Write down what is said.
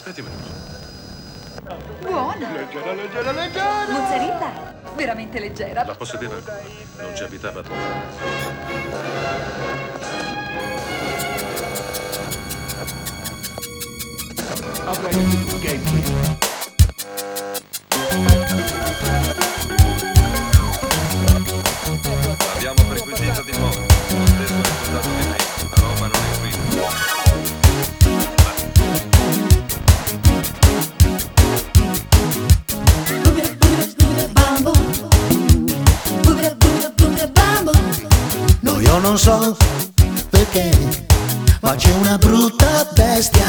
Aspetti un minuto. Buona. Leggera, leggera, leggera. Mozzarella. Veramente leggera. La posso dire? Non ci abitava tu. Abbiamo perquisito di nuovo. Lo stesso risultato di prima. La roba non è qui. No, io non so perché, ma c'è una brutta bestia